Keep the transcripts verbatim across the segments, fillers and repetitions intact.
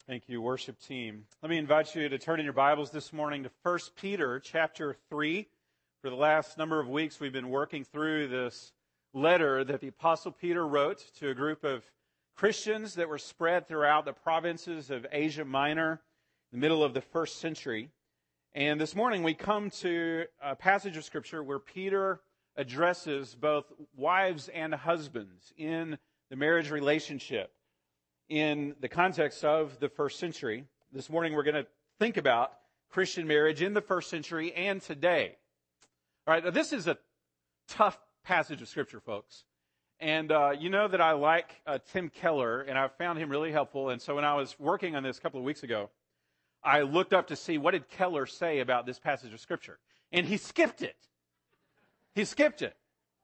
Thank you, worship team. Let me invite you to turn in your Bibles this morning to First Peter chapter three. For the last number of weeks, we've been working through this letter that the Apostle Peter wrote to a group of Christians that were spread throughout the provinces of Asia Minor in the middle of the first century. And this morning we come to a passage of Scripture where Peter addresses both wives and husbands in the marriage relationship in the context of the first century. This morning we're going to think about Christian marriage in the first century and today. All right, now this is a tough passage of Scripture, folks. And uh, you know that I like uh, Tim Keller, and I found him really helpful. And so when I was working on this a couple of weeks ago, I looked up to see what did Keller say about this passage of Scripture. And he skipped it. He skipped it.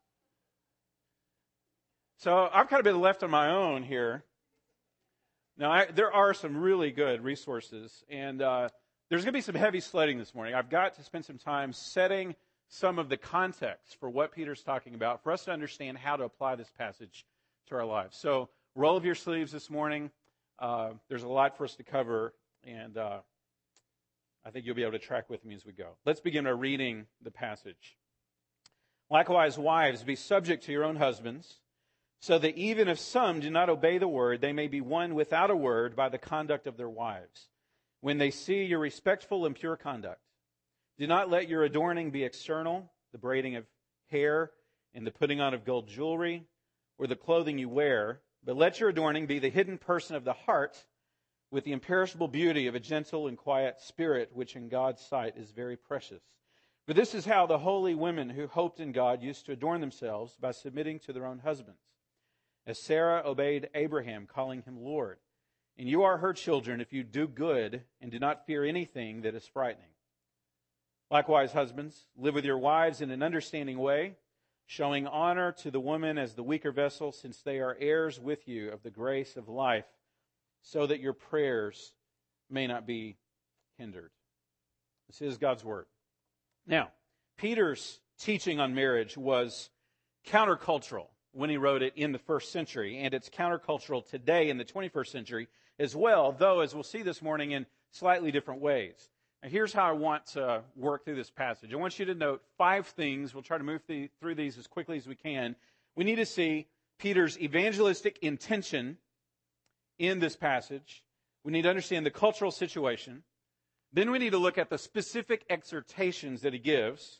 So I've kind of been left on my own here. Now, I, there are some really good resources, and uh, there's going to be some heavy sledding this morning. I've got to spend some time setting some of the context for what Peter's talking about for us to understand how to apply this passage to our lives. So roll up your sleeves this morning. Uh, there's a lot for us to cover, and uh, I think you'll be able to track with me as we go. Let's begin by reading the passage. Likewise, wives, be subject to your own husbands, so that even if some do not obey the word, they may be won without a word by the conduct of their wives, when they see your respectful and pure conduct. Do not let your adorning be external, the braiding of hair and the putting on of gold jewelry, or the clothing you wear, but let your adorning be the hidden person of the heart, with the imperishable beauty of a gentle and quiet spirit, which in God's sight is very precious. For this is how the holy women who hoped in God used to adorn themselves, by submitting to their own husbands. As Sarah obeyed Abraham, calling him Lord. And you are her children if you do good and do not fear anything that is frightening. Likewise, husbands, live with your wives in an understanding way, showing honor to the woman as the weaker vessel, since they are heirs with you of the grace of life, so that your prayers may not be hindered. This is God's word. Now, Peter's teaching on marriage was countercultural when he wrote it in the first century, and it's countercultural today in the twenty-first century as well, though, as we'll see this morning, in slightly different ways. Now, here's how I want to work through this passage. I want you to note five things. We'll try to move the, through these as quickly as we can. We need to see Peter's evangelistic intention in this passage. We need to understand the cultural situation. Then we need to look at the specific exhortations that he gives.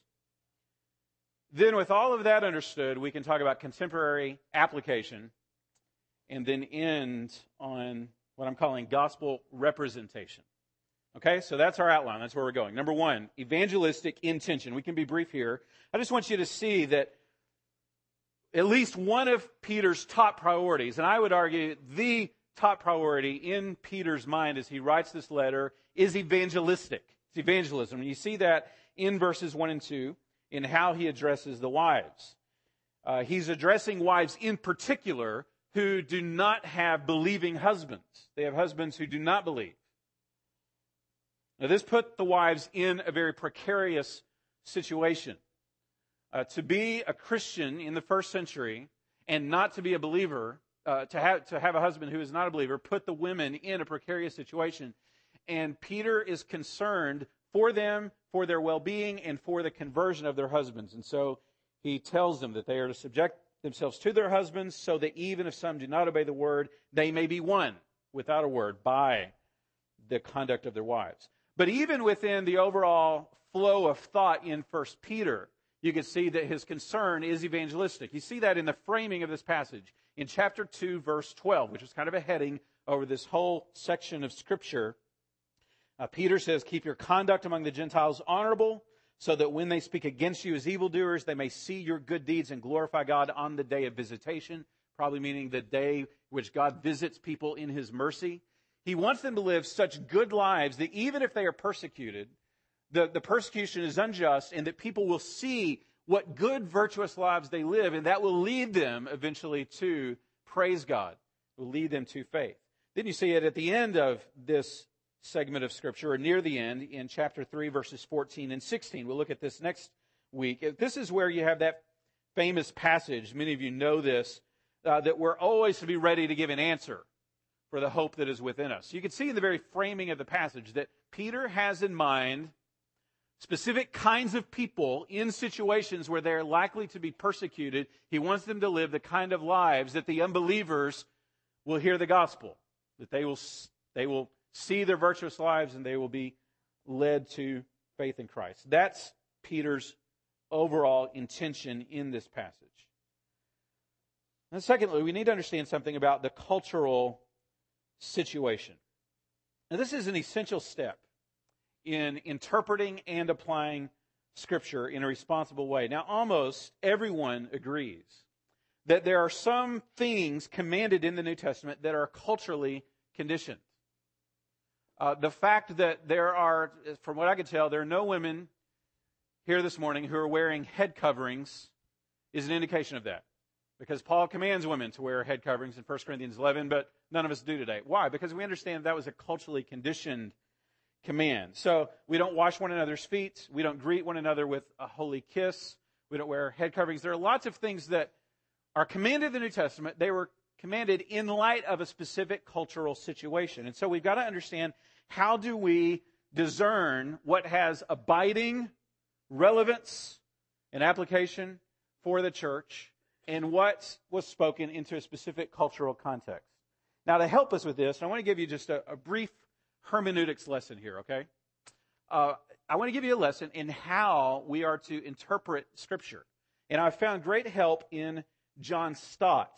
Then with all of that understood, we can talk about contemporary application and then end on what I'm calling gospel representation. Okay, so that's our outline. That's where we're going. Number one, evangelistic intention. We can be brief here. I just want you to see that at least one of Peter's top priorities, and I would argue the top priority in Peter's mind as he writes this letter, is evangelistic. It's evangelism. And you see that in verses one and two. In how he addresses the wives. Uh, he's addressing wives in particular who do not have believing husbands. They have husbands who do not believe. Now, this put the wives in a very precarious situation. Uh, to be a Christian in the first century and not to be a believer, uh, to have to have a husband who is not a believer, put the women in a precarious situation. And Peter is concerned for them, for their well-being, and for the conversion of their husbands. And so he tells them that they are to subject themselves to their husbands, so that even if some do not obey the word, they may be won without a word by the conduct of their wives. But even within the overall flow of thought in First Peter, you can see that his concern is evangelistic. You see that in the framing of this passage. In chapter two, verse twelve, which is kind of a heading over this whole section of Scripture, Uh, Peter says, keep your conduct among the Gentiles honorable, so that when they speak against you as evildoers, they may see your good deeds and glorify God on the day of visitation, probably meaning the day which God visits people in His mercy. He wants them to live such good lives that even if they are persecuted, the, the persecution is unjust, and that people will see what good, virtuous lives they live, and that will lead them eventually to praise God, will lead them to faith. Then you see it at the end of this segment of Scripture, or near the end, in chapter three, verses fourteen and sixteen. We'll look at this next week. This is where you have that famous passage, many of you know this, uh, that we're always to be ready to give an answer for the hope that is within us. You can see in the very framing of the passage that Peter has in mind specific kinds of people in situations where they're likely to be persecuted. He wants them to live the kind of lives that the unbelievers will hear the gospel, that they will, they will see their virtuous lives and they will be led to faith in Christ. That's Peter's overall intention in this passage. And secondly, we need to understand something about the cultural situation. Now, this is an essential step in interpreting and applying Scripture in a responsible way. Now, almost everyone agrees that there are some things commanded in the New Testament that are culturally conditioned. Uh, the fact that there are, from what I can tell, there are no women here this morning who are wearing head coverings is an indication of that. Because Paul commands women to wear head coverings in First Corinthians eleven, but none of us do today. Why? Because we understand that was a culturally conditioned command. So we don't wash one another's feet. We don't greet one another with a holy kiss. We don't wear head coverings. There are lots of things that are commanded in the New Testament. They were commanded in light of a specific cultural situation. And so we've got to understand, how do we discern what has abiding relevance and application for the church and what was spoken into a specific cultural context. Now, to help us with this, I want to give you just a, a brief hermeneutics lesson here, okay? Uh, I want to give you a lesson in how we are to interpret Scripture. And I've found great help in John Stott.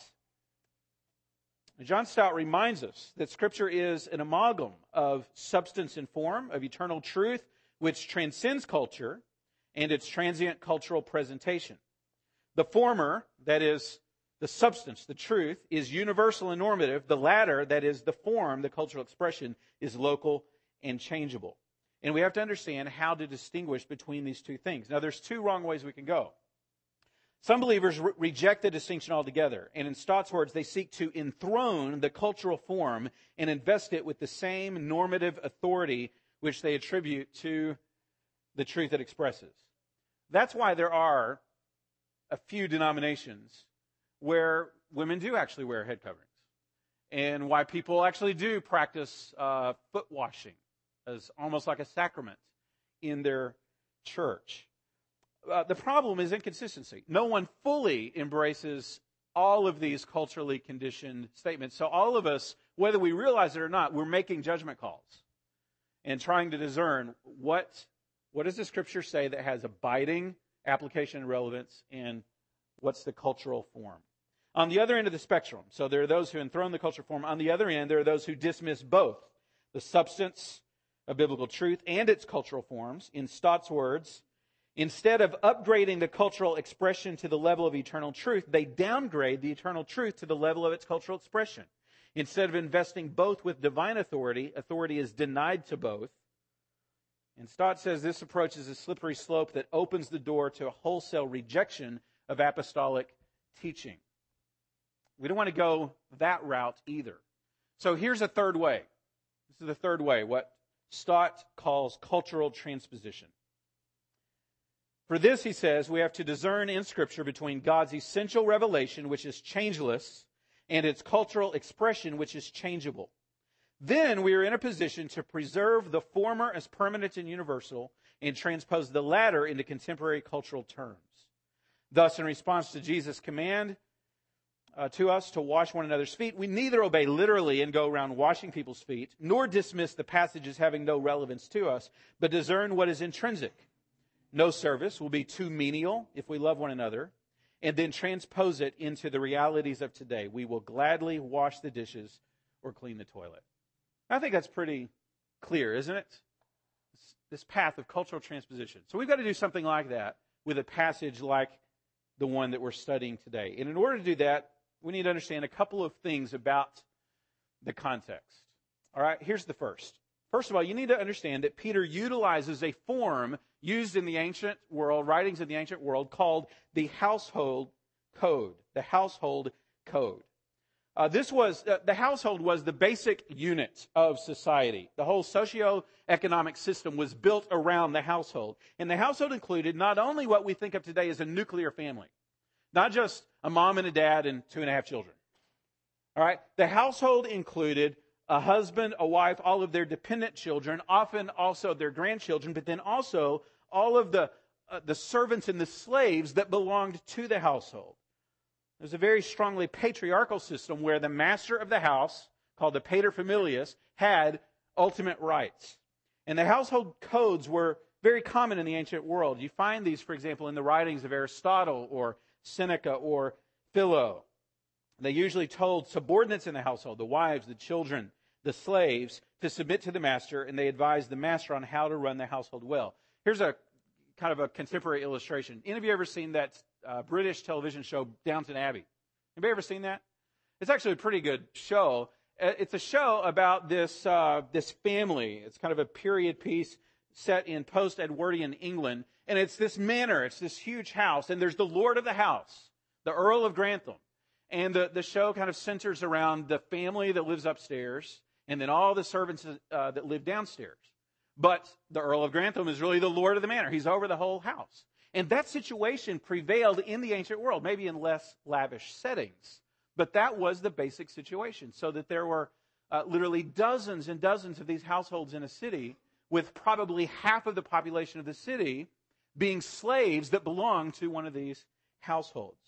John Stott reminds us that Scripture is an amalgam of substance and form, of eternal truth, which transcends culture, and its transient cultural presentation. The former, that is the substance, the truth, is universal and normative. The latter, that is the form, the cultural expression, is local and changeable. And we have to understand how to distinguish between these two things. Now, there's two wrong ways we can go. Some believers re- reject the distinction altogether, and in Stott's words, they seek to enthrone the cultural form and invest it with the same normative authority which they attribute to the truth it expresses. That's why there are a few denominations where women do actually wear head coverings, and why people actually do practice uh, foot washing as almost like a sacrament in their church. Uh, the problem is inconsistency. No one fully embraces all of these culturally conditioned statements. So all of us, whether we realize it or not, we're making judgment calls and trying to discern what, what does the Scripture say that has abiding application and relevance, and what's the cultural form. On the other end of the spectrum, so there are those who enthrone the cultural form. On the other end, there are those who dismiss both the substance of biblical truth and its cultural forms. In Stott's words, instead of upgrading the cultural expression to the level of eternal truth, they downgrade the eternal truth to the level of its cultural expression. Instead of investing both with divine authority, authority is denied to both. And Stott says this approach is a slippery slope that opens the door to a wholesale rejection of apostolic teaching. We don't want to go that route either. So here's a third way. This is the third way, what Stott calls cultural transposition. For this, he says, we have to discern in Scripture between God's essential revelation, which is changeless, and its cultural expression, which is changeable. Then we are in a position to preserve the former as permanent and universal and transpose the latter into contemporary cultural terms. Thus, in response to Jesus' command uh, to us to wash one another's feet, we neither obey literally and go around washing people's feet, nor dismiss the passages having no relevance to us, but discern what is intrinsic. No service will be too menial if we love one another, and then transpose it into the realities of today. We will gladly wash the dishes or clean the toilet. I think that's pretty clear, isn't it? This path of cultural transposition. So we've got to do something like that with a passage like the one that we're studying today. And in order to do that, we need to understand a couple of things about the context. All right, here's the first. First of all, you need to understand that Peter utilizes a form used in the ancient world, writings in the ancient world, called the household code. The household code. Uh, this was, uh, the household was the basic unit of society. The whole socio-economic system was built around the household. And the household included not only what we think of today as a nuclear family, not just a mom and a dad and two and a half children. All right? The household included a husband, a wife, all of their dependent children, often also their grandchildren, but then also all of the, uh, the servants and the slaves that belonged to the household. There's a very strongly patriarchal system where the master of the house, called the paterfamilias, had ultimate rights. And the household codes were very common in the ancient world. You find these, for example, in the writings of Aristotle or Seneca or Philo. They usually told subordinates in the household, the wives, the children, the slaves, to submit to the master, and they advised the master on how to run the household well. Here's a kind of a contemporary illustration. Any of you ever seen that uh, British television show, Downton Abbey? Anybody ever seen that? It's actually a pretty good show. It's a show about this uh, this family. It's kind of a period piece set in post-Edwardian England. And it's this manor. It's this huge house. And there's the lord of the house, the Earl of Grantham. And the, the show kind of centers around the family that lives upstairs and then all the servants uh, that live downstairs. But the Earl of Grantham is really the lord of the manor. He's over the whole house. And that situation prevailed in the ancient world, maybe in less lavish settings. But that was the basic situation, so that there were uh, literally dozens and dozens of these households in a city, with probably half of the population of the city being slaves that belonged to one of these households.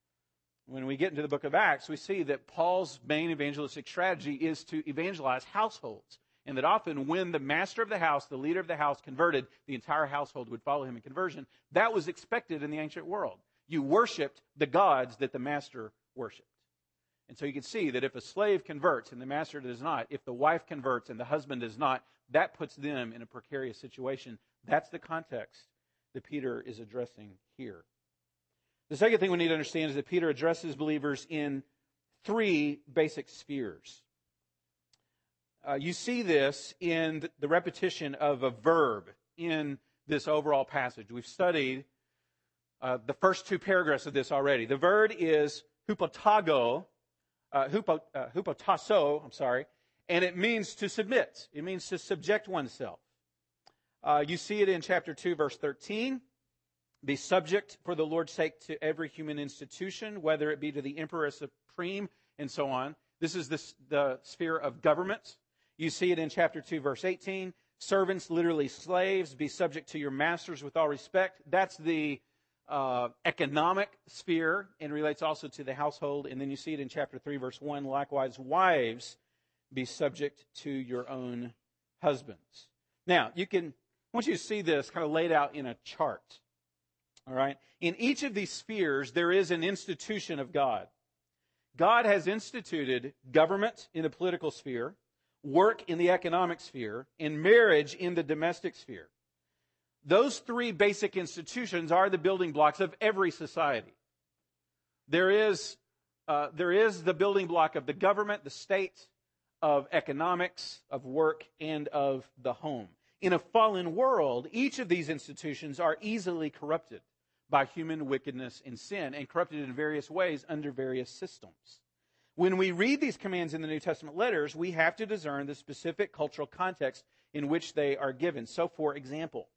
When we get into the book of Acts, we see that Paul's main evangelistic strategy is to evangelize households. And that often when the master of the house, the leader of the house, converted, the entire household would follow him in conversion. That was expected in the ancient world. You worshipped the gods that the master worshipped. And so you can see that if a slave converts and the master does not, if the wife converts and the husband does not, that puts them in a precarious situation. That's the context that Peter is addressing here. The second thing we need to understand is that Peter addresses believers in three basic spheres. Uh, you see this in the repetition of a verb in this overall passage. We've studied uh, the first two paragraphs of this already. The verb is hupotago, uh, hupo, uh, hupotasso, I'm sorry, and it means to submit. It means to subject oneself. Uh, you see it in chapter two, verse thirteen. Be subject for the Lord's sake to every human institution, whether it be to the emperor supreme and so on. This is the, the sphere of government. You see it in chapter two, verse eighteen. Servants, literally slaves, be subject to your masters with all respect. That's the uh, economic sphere and relates also to the household. And then you see it in chapter three, verse one. Likewise, wives, be subject to your own husbands. Now, you can, I want you to see this kind of laid out in a chart. All right? In each of these spheres, there is an institution of God. God has instituted government in the political sphere, work in the economic sphere, and marriage in the domestic sphere. Those three basic institutions are the building blocks of every society. There is, uh, there is the building block of the government, the state, of economics, of work, and of the home. In a fallen world, each of these institutions are easily corrupted by human wickedness and sin, and corrupted in various ways under various systems. When we read these commands in the New Testament letters, we have to discern the specific cultural context in which they are given. So, for example,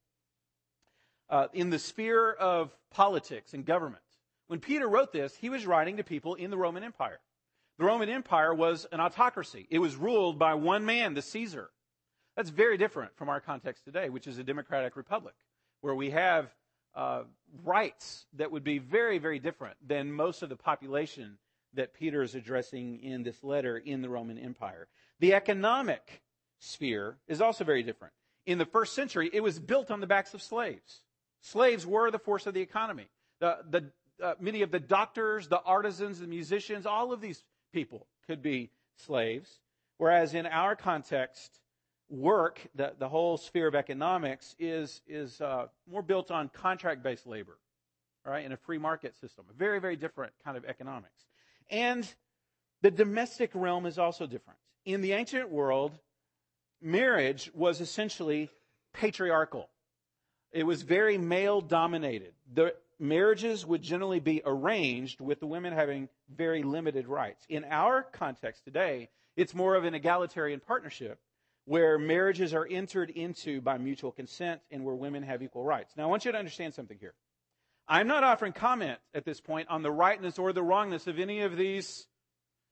uh, in the sphere of politics and government, when Peter wrote this, he was writing to people in the Roman Empire. The Roman Empire was an autocracy. It was ruled by one man, the Caesar. That's very different from our context today, which is a democratic republic, where we have uh, rights that would be very, very different than most of the population that Peter is addressing in this letter in the Roman Empire. The economic sphere is also very different. In the first century, it was built on the backs of slaves. Slaves were the force of the economy. The, the, uh, many of the doctors, the artisans, the musicians, all of these people could be slaves. Whereas in our context, work, the, the whole sphere of economics, is, is uh, more built on contract-based labor, right, in a free market system. A very, very different kind of economics. And the domestic realm is also different. In the ancient world, marriage was essentially patriarchal. It was very male-dominated. The marriages would generally be arranged with the women having very limited rights. In our context today, it's more of an egalitarian partnership where marriages are entered into by mutual consent and where women have equal rights. Now, I want you to understand something here. I'm not offering comment at this point on the rightness or the wrongness of any of these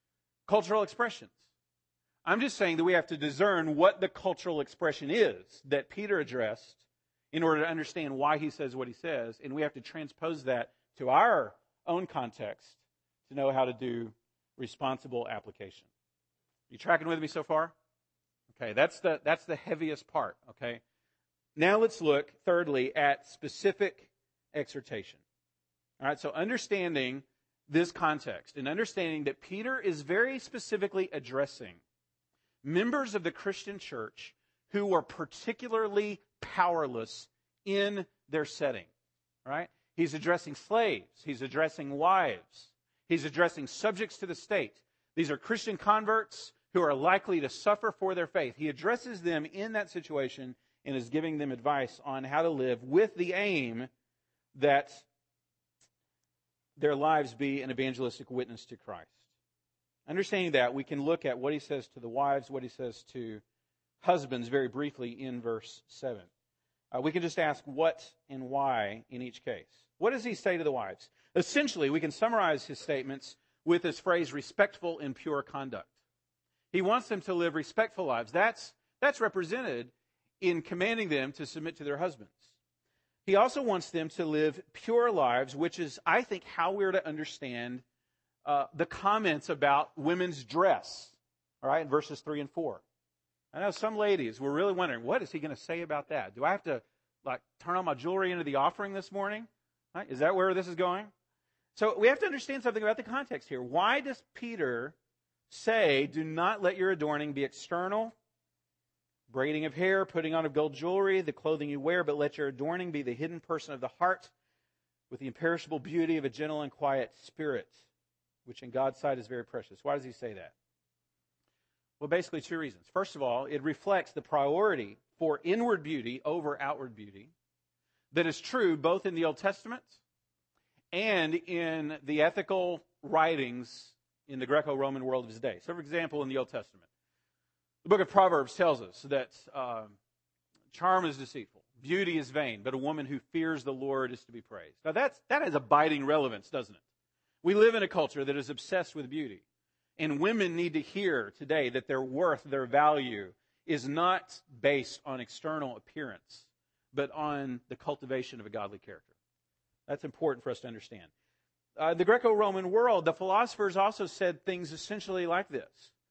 cultural expressions. I'm just saying that we have to discern what the cultural expression is that Peter addressed in order to understand why he says what he says, and we have to transpose that to our own context to know how to do responsible application. You tracking with me so far? Okay, that's the that's the heaviest part, okay? Now let's look, thirdly, at specific exhortation. All right, so understanding this context and understanding that Peter is very specifically addressing members of the Christian church who were particularly powerless in their setting, right? He's addressing slaves. He's addressing wives. He's addressing subjects to the state. These are Christian converts who are likely to suffer for their faith. He addresses them in that situation and is giving them advice on how to live with the aim that their lives be an evangelistic witness to Christ. Understanding that, we can look at what he says to the wives, what he says to husbands very briefly in verse seven. Uh, we can just ask what and why in each case. What does he say to the wives? Essentially, we can summarize his statements with this phrase, respectful and pure conduct. He wants them to live respectful lives. That's, that's represented in commanding them to submit to their husbands. He also wants them to live pure lives, which is, I think, how we're to understand uh, the comments about women's dress, all right, in verses three and four. I know some ladies were really wondering, what is he going to say about that? Do I have to, like, turn on my jewelry into the offering this morning? Right? Is that where this is going? So we have to understand something about the context here. Why does Peter say, do not let your adorning be external, braiding of hair, putting on of gold jewelry, the clothing you wear, but let your adorning be the hidden person of the heart with the imperishable beauty of a gentle and quiet spirit, which in God's sight is very precious. Why does he say that? Well, basically two reasons. First of all, it reflects the priority for inward beauty over outward beauty that is true both in the Old Testament and in the ethical writings in the Greco-Roman world of his day. So, for example, in the Old Testament, the book of Proverbs tells us that uh, charm is deceitful, beauty is vain, but a woman who fears the Lord is to be praised. Now, that's, that has abiding relevance, doesn't it? We live in a culture that is obsessed with beauty. And women need to hear today that their worth, their value, is not based on external appearance, but on the cultivation of a godly character. That's important for us to understand. Uh, the Greco-Roman world, the philosophers also said things essentially like this.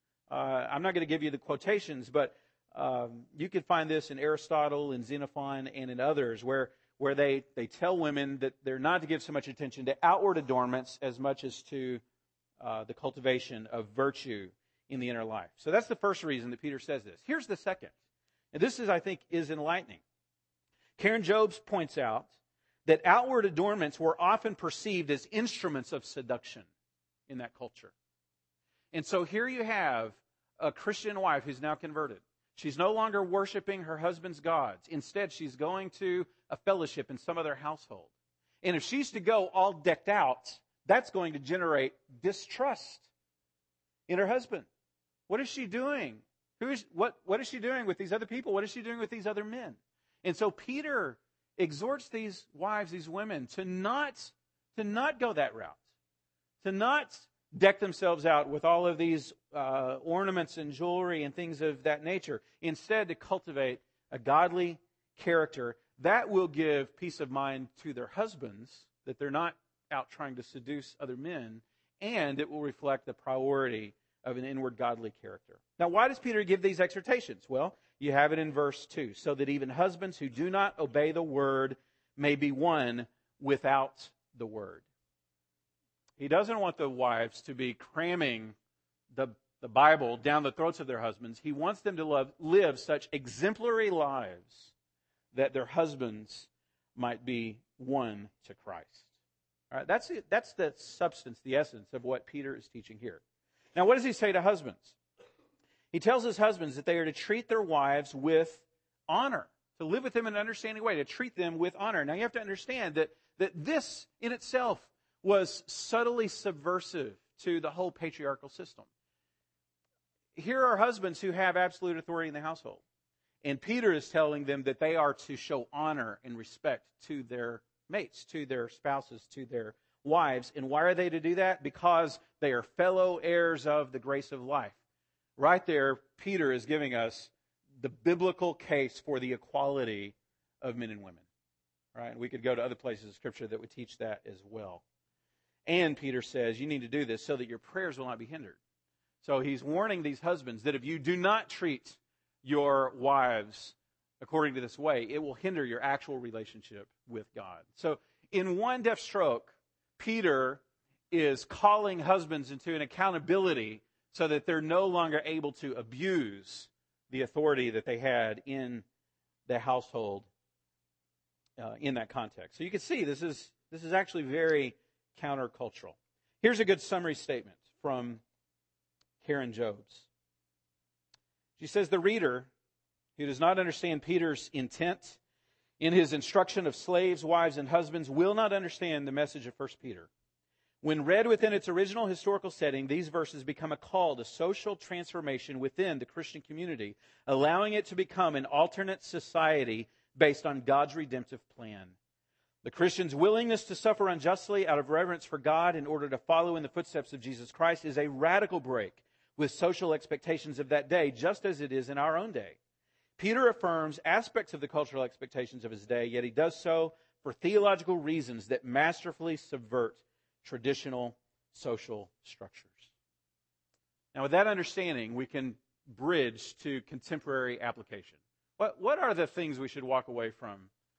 Uh, I'm not going to give you the quotations, but um, you can find this in Aristotle, in Xenophon, and in others, where, where they, they tell women that they're not to give so much attention to outward adornments as much as to uh, the cultivation of virtue in the inner life. So that's the first reason that Peter says this. Here's the second. And this, is, I think, is enlightening. Karen Jobes points out that outward adornments were often perceived as instruments of seduction in that culture. And so here you have a Christian wife who's now converted. She's no longer worshiping her husband's gods. Instead, she's going to a fellowship in some other household. And if she's to go all decked out, that's going to generate distrust in her husband. What is she doing? Who is what? What is she doing with these other people? What is she doing with these other men? And so Peter exhorts these wives, these women, to not, to not go that route, to not deck themselves out with all of these uh, ornaments and jewelry and things of that nature. Instead, to cultivate a godly character that will give peace of mind to their husbands, that they're not out trying to seduce other men, and it will reflect the priority of an inward godly character. Now, why does Peter give these exhortations? Well, you have it in verse two, so that even husbands who do not obey the word may be won without the word. He doesn't want the wives to be cramming the, the Bible down the throats of their husbands. He wants them to love, live such exemplary lives that their husbands might be won to Christ. All right, that's it. That's the substance, the essence of what Peter is teaching here. Now, what does he say to husbands? He tells his husbands that they are to treat their wives with honor, to live with them in an understanding way, to treat them with honor. Now, you have to understand that, that this in itself was subtly subversive to the whole patriarchal system. Here are husbands who have absolute authority in the household. And Peter is telling them that they are to show honor and respect to their mates, to their spouses, to their wives. And why are they to do that? Because They are fellow heirs of the grace of life. Right there, Peter is giving us the biblical case for the equality of men and women. Right? And we could go to other places of Scripture that would teach that as well. And Peter says, you need to do this so that your prayers will not be hindered. So he's warning these husbands that if you do not treat your wives according to this way, it will hinder your actual relationship with God. So in one deft stroke, Peter is calling husbands into an accountability so that they're no longer able to abuse the authority that they had in the household uh, in that context. So you can see this is this is actually very countercultural. Here's a good summary statement from Karen Jobes. She says, the reader who does not understand Peter's intent in his instruction of slaves, wives, and husbands will not understand the message of First Peter. When read within its original historical setting, these verses become a call to social transformation within the Christian community, allowing it to become an alternate society based on God's redemptive plan. The Christian's willingness to suffer unjustly out of reverence for God in order to follow in the footsteps of Jesus Christ is a radical break with social expectations of that day, just as it is in our own day. Peter affirms aspects of the cultural expectations of his day, yet he does so for theological reasons that masterfully subvert traditional social structures. Now, with that understanding, we can bridge to contemporary application. What, what are the things we should walk away from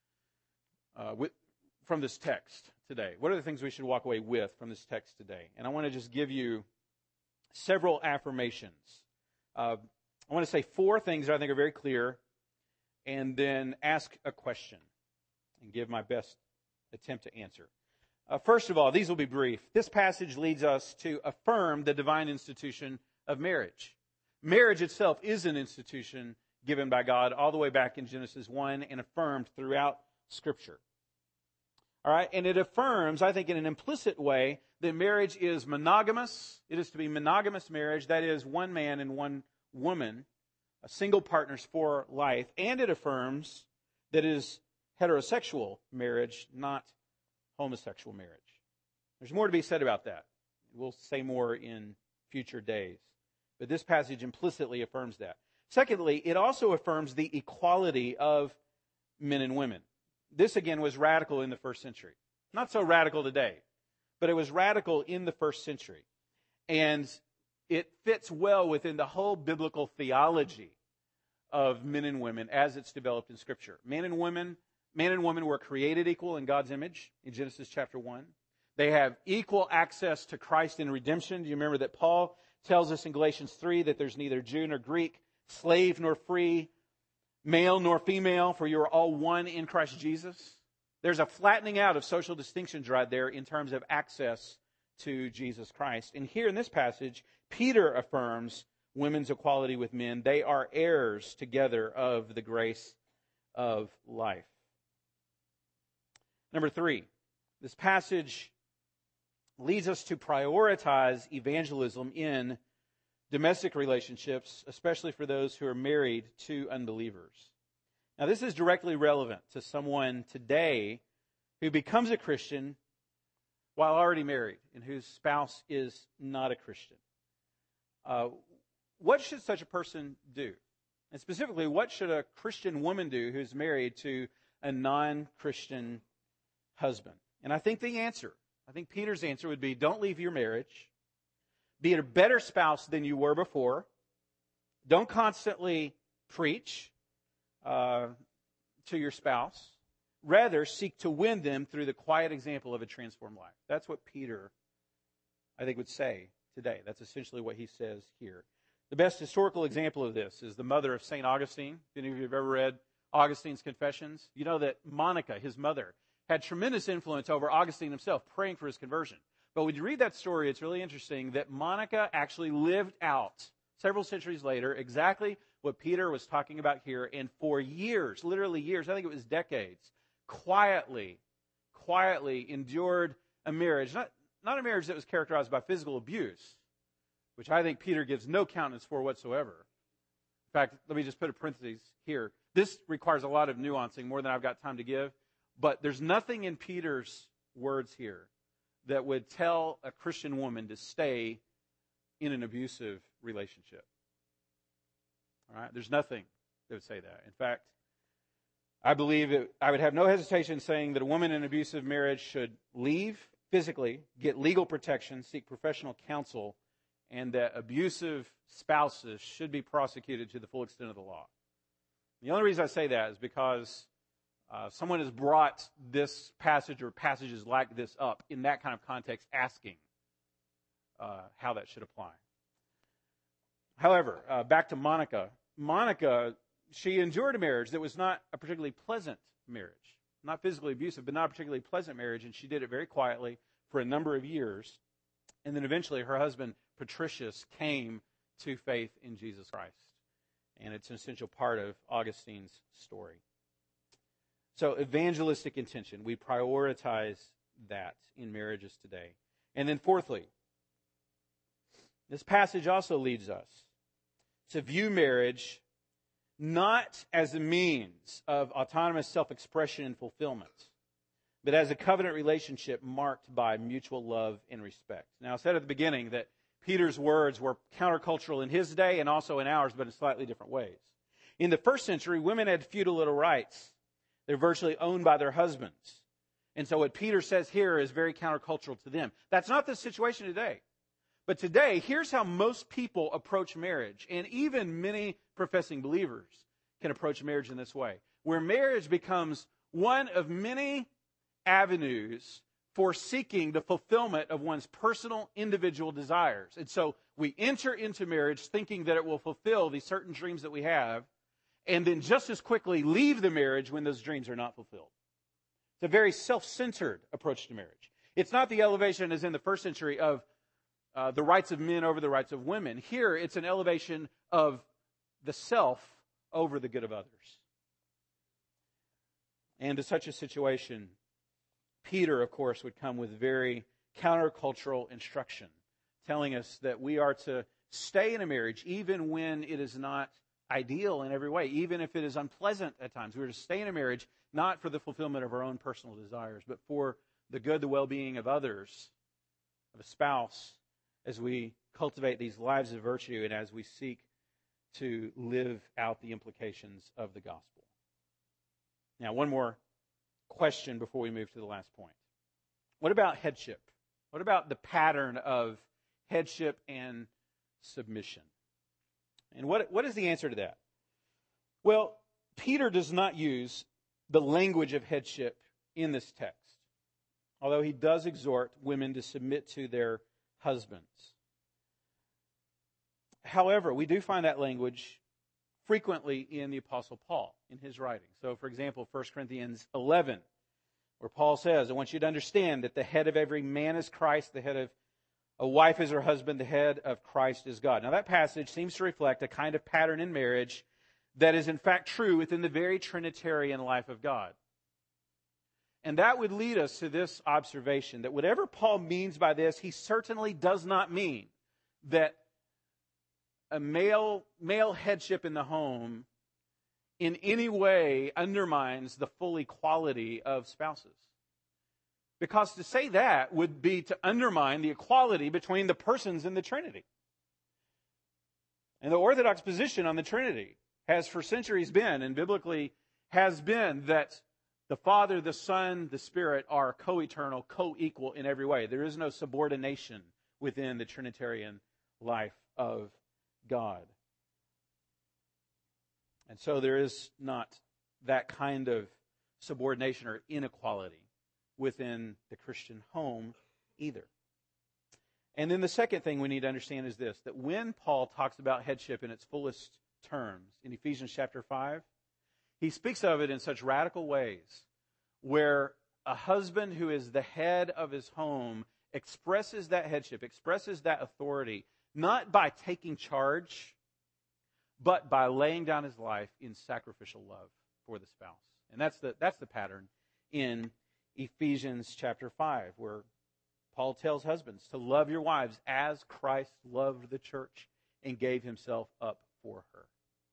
uh, with, from this text today? What are the things we should walk away with from this text today? And I want to just give you several affirmations. Uh, I want to say four things that I think are very clear, and then ask a question and give my best attempt to answer. Uh, first of all, these will be brief. This passage leads us to affirm the divine institution of marriage. Marriage itself is an institution given by God all the way back in Genesis one and affirmed throughout Scripture. All right, and it affirms, I think, in an implicit way, that marriage is monogamous. It is to be monogamous marriage, that is, one man and one woman, a single partners for life, and it affirms that it is heterosexual marriage, not homosexual marriage. There's more to be said about that. We'll say more in future days. But this passage implicitly affirms that. Secondly, it also affirms the equality of men and women. This, again, was radical in the first century. Not so radical today, but it was radical in the first century. And it fits well within the whole biblical theology of men and women as it's developed in Scripture. Men and women Man and woman were created equal in God's image in Genesis chapter one. They have equal access to Christ in redemption. Do you remember that Paul tells us in Galatians three that there's neither Jew nor Greek, slave nor free, male nor female, for you are all one in Christ Jesus? There's a flattening out of social distinctions right there in terms of access to Jesus Christ. And here in this passage, Peter affirms women's equality with men. They are heirs together of the grace of life. Number three, this passage leads us to prioritize evangelism in domestic relationships, especially for those who are married to unbelievers. Now, this is directly relevant to someone today who becomes a Christian while already married and whose spouse is not a Christian. Uh, what should such a person do? And specifically, what should a Christian woman do who's married to a non-Christian husband? And I think the answer, I think Peter's answer would be, don't leave your marriage. Be a better spouse than you were before. Don't constantly preach uh, to your spouse. Rather, seek to win them through the quiet example of a transformed life. That's what Peter, I think, would say today. That's essentially what he says here. The best historical example of this is the mother of Saint Augustine. If any of you have ever read Augustine's Confessions, you know that Monica, his mother, had tremendous influence over Augustine himself, praying for his conversion. But when you read that story, it's really interesting that Monica actually lived out, several centuries later, exactly what Peter was talking about here, and for years, literally years, I think it was decades, quietly, quietly endured a marriage, not, not a marriage that was characterized by physical abuse, which I think Peter gives no countenance for whatsoever. In fact, let me just put a parenthesis here. This requires a lot of nuancing, more than I've got time to give. But there's nothing in Peter's words here that would tell a Christian woman to stay in an abusive relationship. All right? There's nothing that would say that. In fact, I believe it, I would have no hesitation saying that a woman in an abusive marriage should leave physically, get legal protection, seek professional counsel, and that abusive spouses should be prosecuted to the full extent of the law. The only reason I say that is because uh, someone has brought this passage or passages like this up in that kind of context, asking uh, how that should apply. However, uh, back to Monica. Monica, she endured a marriage that was not a particularly pleasant marriage. Not physically abusive, but not a particularly pleasant marriage, and she did it very quietly for a number of years. And then eventually her husband, Patricius, came to faith in Jesus Christ. And it's an essential part of Augustine's story. So evangelistic intention, we prioritize that in marriages today. And then fourthly, this passage also leads us to view marriage not as a means of autonomous self-expression and fulfillment, but as a covenant relationship marked by mutual love and respect. Now, I said at the beginning that Peter's words were countercultural in his day and also in ours, but in slightly different ways. In the first century, women had feudal little rights. They're virtually owned by their husbands. And so what Peter says here is very countercultural to them. That's not the situation today. But today, here's how most people approach marriage, and even many professing believers can approach marriage in this way, where marriage becomes one of many avenues for seeking the fulfillment of one's personal, individual desires. And so we enter into marriage thinking that it will fulfill these certain dreams that we have, and then just as quickly leave the marriage when those dreams are not fulfilled. It's a very self-centered approach to marriage. It's not the elevation as in the first century of uh, the rights of men over the rights of women. Here, it's an elevation of the self over the good of others. And to such a situation, Peter, of course, would come with very countercultural instruction, telling us that we are to stay in a marriage even when it is not ideal in every way, even if it is unpleasant at times. We are to stay in a marriage not for the fulfillment of our own personal desires, but for the good, the well-being of others, of a spouse, as we cultivate these lives of virtue and as we seek to live out the implications of the gospel. Now, one more question before we move to the last point. What about headship? What about the pattern of headship and submission? And what, what is the answer to that? Well, Peter does not use the language of headship in this text, although he does exhort women to submit to their husbands. However, we do find that language frequently in the Apostle Paul, in his writing. So, for example, First Corinthians eleven, where Paul says, I want you to understand that the head of every man is Christ, the head of a wife is her husband, the head of Christ is God. Now, that passage seems to reflect a kind of pattern in marriage that is in fact true within the very Trinitarian life of God. And that would lead us to this observation, that whatever Paul means by this, he certainly does not mean that a male, male headship in the home in any way undermines the full equality of spouses. Because to say that would be to undermine the equality between the persons in the Trinity. And the Orthodox position on the Trinity has for centuries been, and biblically has been, that the Father, the Son, the Spirit are co-eternal, co-equal in every way. There is no subordination within the Trinitarian life of God. And so there is not that kind of subordination or inequality within the Christian home either. And then the second thing we need to understand is this, that when Paul talks about headship in its fullest terms in Ephesians chapter five, he speaks of it in such radical ways where a husband who is the head of his home expresses that headship, expresses that authority, not by taking charge, but by laying down his life in sacrificial love for the spouse. And that's the that's the pattern in Ephesians chapter five, where Paul tells husbands to love your wives as Christ loved the church and gave himself up for her.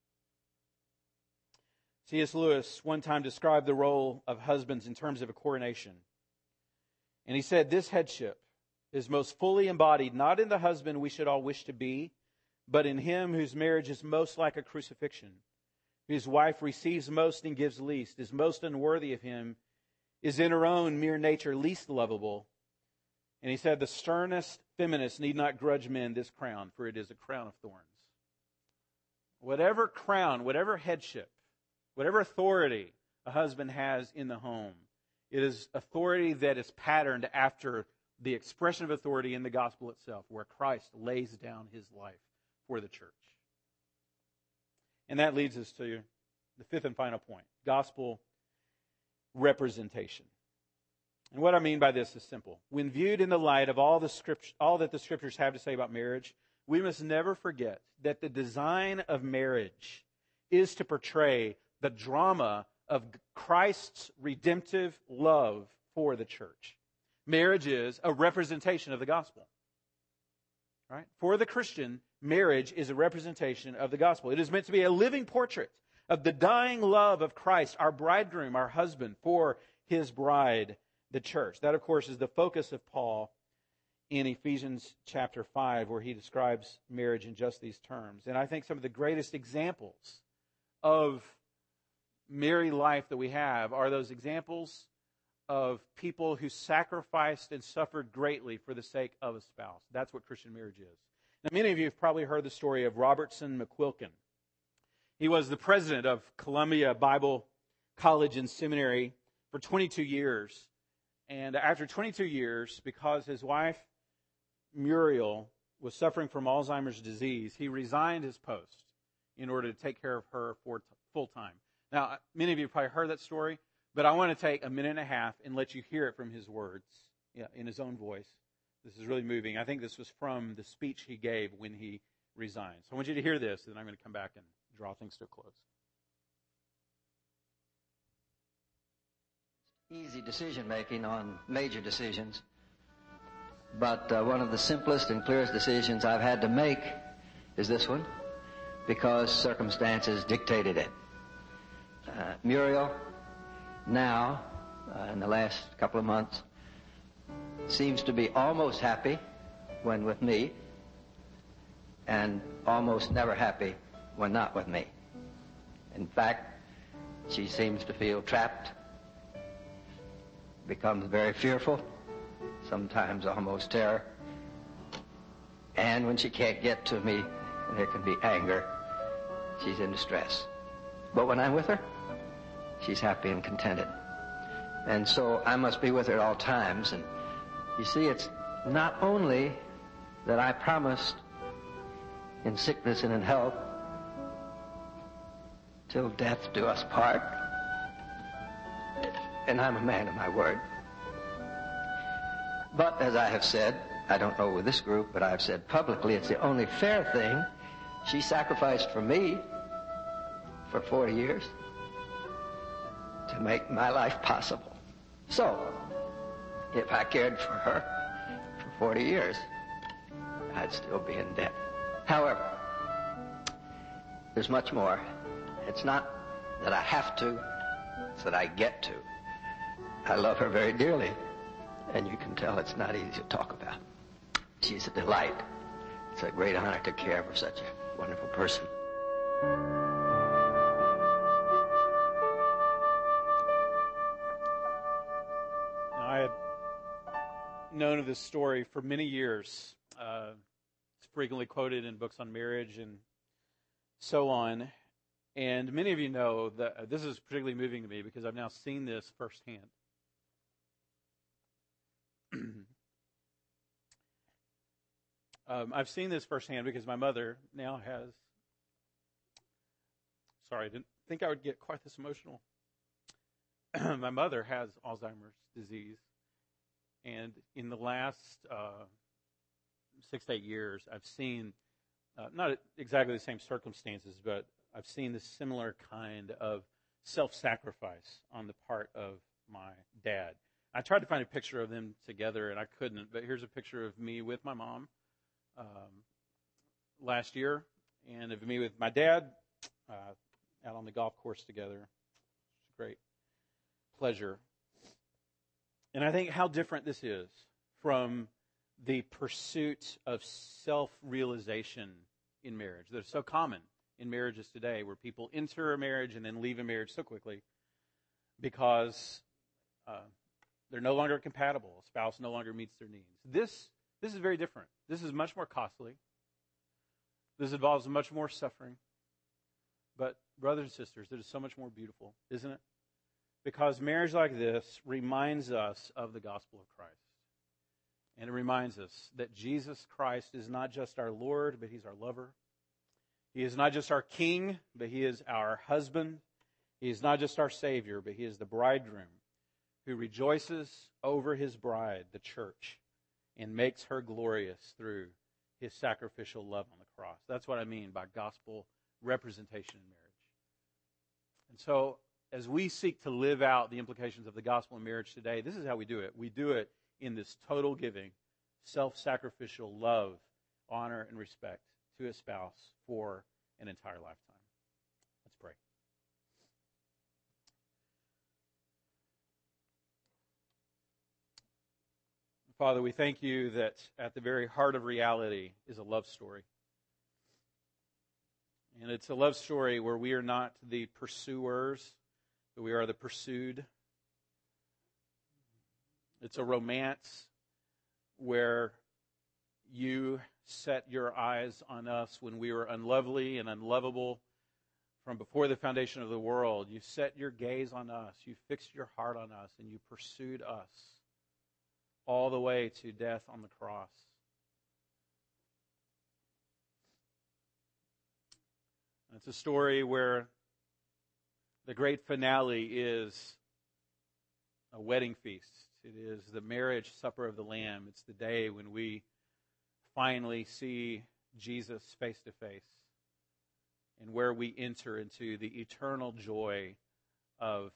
C S Lewis one time described the role of husbands in terms of a coronation. And he said, this headship is most fully embodied, not in the husband we should all wish to be, but in him whose marriage is most like a crucifixion, whose wife receives most and gives least, is most unworthy of him, is in her own mere nature least lovable. And he said, the sternest feminist need not grudge men this crown, for it is a crown of thorns. Whatever crown, whatever headship, whatever authority a husband has in the home, it is authority that is patterned after the expression of authority in the gospel itself, where Christ lays down his life for the church. And that leads us to the fifth and final point, gospel representation. And what I mean by this is simple. When viewed in the light of all the script, all that the Scriptures have to say about marriage, we must never forget that the design of marriage is to portray the drama of Christ's redemptive love for the church. Marriage is a representation of the gospel. Right? For the Christian, marriage is a representation of the gospel. It is meant to be a living portrait of the dying love of Christ, our bridegroom, our husband, for his bride, the church. That, of course, is the focus of Paul in Ephesians chapter five, where he describes marriage in just these terms. And I think some of the greatest examples of married life that we have are those examples of people who sacrificed and suffered greatly for the sake of a spouse. That's what Christian marriage is. Now, many of you have probably heard the story of Robertson McQuilkin. He was the president of Columbia Bible College and Seminary for twenty-two years. And after twenty-two years, because his wife, Muriel, was suffering from Alzheimer's disease, he resigned his post in order to take care of her for full time. Now, many of you have probably heard that story, but I want to take a minute and a half and let you hear it from his words, yeah, in his own voice. This is really moving. I think this was from the speech he gave when he resigned. So I want you to hear this, and then I'm going to come back and draw things to a close. Easy decision-making on major decisions, but uh, one of the simplest and clearest decisions I've had to make is this one, because circumstances dictated it. Uh, Muriel, now, uh, in the last couple of months, seems to be almost happy when with me, and almost never happy when not with me. In fact, she seems to feel trapped, becomes very fearful, sometimes almost terror. And when she can't get to me, there can be anger. She's in distress. But when I'm with her, she's happy and contented. And so I must be with her at all times. And you see, it's not only that I promised in sickness and in health, till death do us part. And I'm a man of my word. But as I have said, I don't know with this group, but I've said publicly, it's the only fair thing. She sacrificed for me for forty years to make my life possible. So, if I cared for her for forty years, I'd still be in debt. However, there's much more. It's not that I have to, it's that I get to. I love her very dearly, and you can tell it's not easy to talk about. She's a delight. It's a great honor to care for such a wonderful person. Now, I had known of this story for many years. Uh, it's frequently quoted in books on marriage and so on. And many of you know that uh, this is particularly moving to me because I've now seen this firsthand. um, I've seen this firsthand because my mother now has, sorry, I didn't think I would get quite this emotional. My mother has Alzheimer's disease. And in the last uh, six to eight years, I've seen, uh, not exactly the same circumstances, but I've seen this similar kind of self-sacrifice on the part of my dad. I tried to find a picture of them together, and I couldn't. But here's a picture of me with my mom um, last year, and of me with my dad uh, out on the golf course together. It's a great pleasure. And I think how different this is from the pursuit of self-realization in marriage that is so common in marriages today, where people enter a marriage and then leave a marriage so quickly because uh, they're no longer compatible. A spouse no longer meets their needs. This, this is very different. This is much more costly. This involves much more suffering. But brothers and sisters, it is so much more beautiful, isn't it? Because marriage like this reminds us of the gospel of Christ. And it reminds us that Jesus Christ is not just our Lord, but He's our lover. He is not just our King, but He is our husband. He is not just our Savior, but He is the bridegroom who rejoices over His bride, the church, and makes her glorious through His sacrificial love on the cross. That's what I mean by gospel representation in marriage. And so, as we seek to live out the implications of the gospel in marriage today, this is how we do it. We do it in this total giving, self-sacrificial love, honor, and respect to a spouse for an entire lifetime. Let's pray. Father, we thank you that at the very heart of reality is a love story. And it's a love story where we are not the pursuers, but we are the pursued. It's a romance where you set your eyes on us when we were unlovely and unlovable from before the foundation of the world. You set your gaze on us. You fixed your heart on us, and you pursued us all the way to death on the cross. It's a story where the great finale is a wedding feast. It is the marriage supper of the Lamb. It's the day when we finally see Jesus face to face, and where we enter into the eternal joy of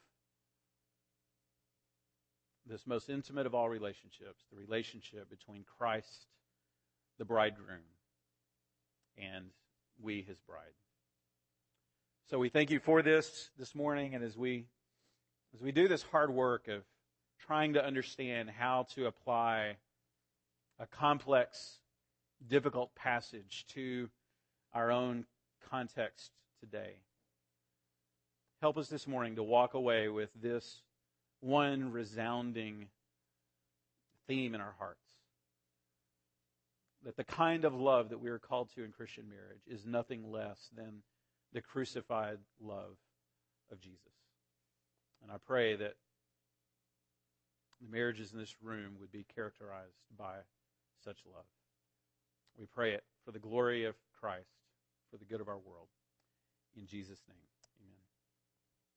this most intimate of all relationships, the relationship between Christ, the bridegroom, and we, His bride. So we thank you for this this morning, and as we as we do this hard work of trying to understand how to apply a complex, difficult passage to our own context today, help us this morning to walk away with this one resounding theme in our hearts. That the kind of love that we are called to in Christian marriage is nothing less than the crucified love of Jesus. And I pray that the marriages in this room would be characterized by such love. We pray it for the glory of Christ, for the good of our world. In Jesus' name.